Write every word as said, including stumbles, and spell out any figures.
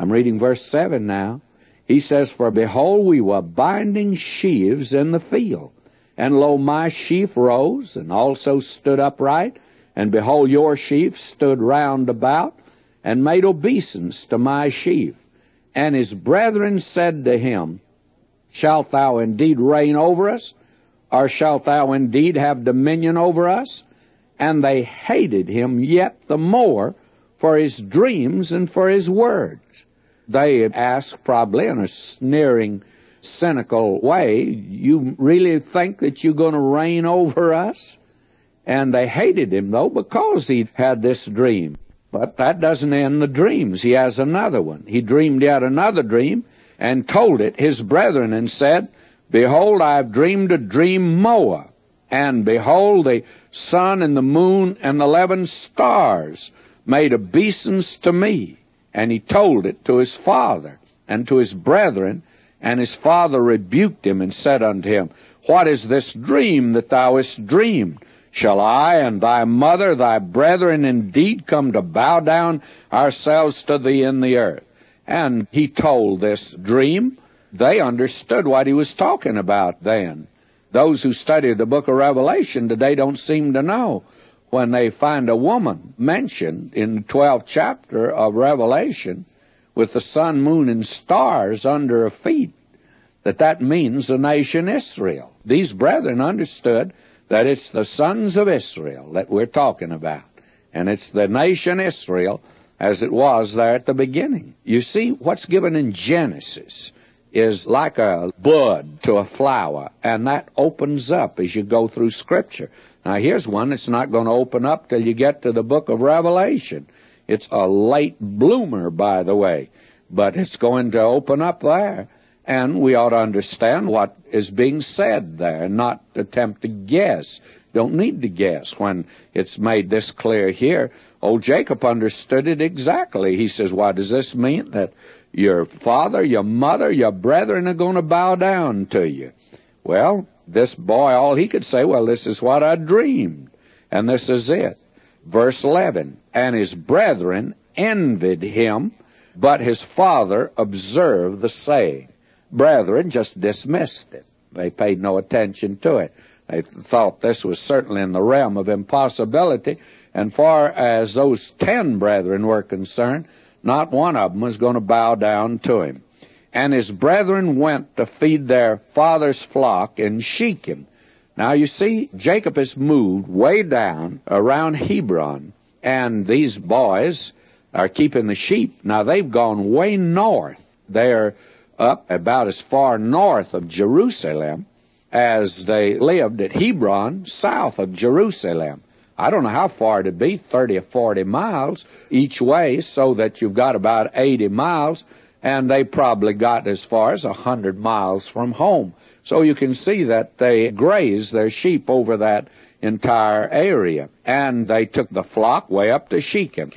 I'm reading verse seven now. He says, For behold, we were binding sheaves in the field. And lo, my sheaf rose, and also stood upright. And behold, your sheaf stood round about, and made obeisance to my sheaf. And his brethren said to him, Shalt thou indeed reign over us? Or shalt thou indeed have dominion over us? And they hated him yet the more for his dreams and for his words. They asked, probably in a sneering, cynical way, You really think that you're going to reign over us? And they hated him, though, because he had this dream. But that doesn't end the dreams. He has another one. He dreamed yet another dream, and told it his brethren, and said, Behold, I have dreamed a dream more. And behold, the sun and the moon and the eleven stars made obeisance to me. And he told it to his father and to his brethren. And his father rebuked him and said unto him, What is this dream that thou hast dreamed? Shall I and thy mother, thy brethren, indeed come to bow down ourselves to thee in the earth? And he told this dream. They understood what he was talking about then. Those who study the book of Revelation today don't seem to know. When they find a woman mentioned in the twelfth chapter of Revelation with the sun, moon, and stars under her feet, that that means the nation Israel. These brethren understood that it's the sons of Israel that we're talking about. And it's the nation Israel as it was there at the beginning. You see, what's given in Genesis is like a bud to a flower, and that opens up as you go through Scripture. Now, here's one that's not going to open up till you get to the book of Revelation. It's a late bloomer, by the way, but it's going to open up there. And we ought to understand what is being said there, and not attempt to guess. Don't need to guess when it's made this clear here. Old Jacob understood it exactly. He says, what does this mean? That your father, your mother, your brethren are going to bow down to you. Well, this boy, all he could say, well, this is what I dreamed. And this is it. Verse eleven, And his brethren envied him, but his father observed the saying. Brethren just dismissed it. They paid no attention to it. They thought this was certainly in the realm of impossibility. And far as those ten brethren were concerned, not one of them was going to bow down to him. And his brethren went to feed their father's flock in Shechem. Now you see, Jacob has moved way down around Hebron, and these boys are keeping the sheep. Now they've gone way north. They're up about as far north of Jerusalem as they lived at Hebron, south of Jerusalem. I don't know how far it'd be, thirty or forty miles each way, so that you've got about eighty miles, and they probably got as far as one hundred miles from home. So you can see that they grazed their sheep over that entire area. And they took the flock way up to Shechem.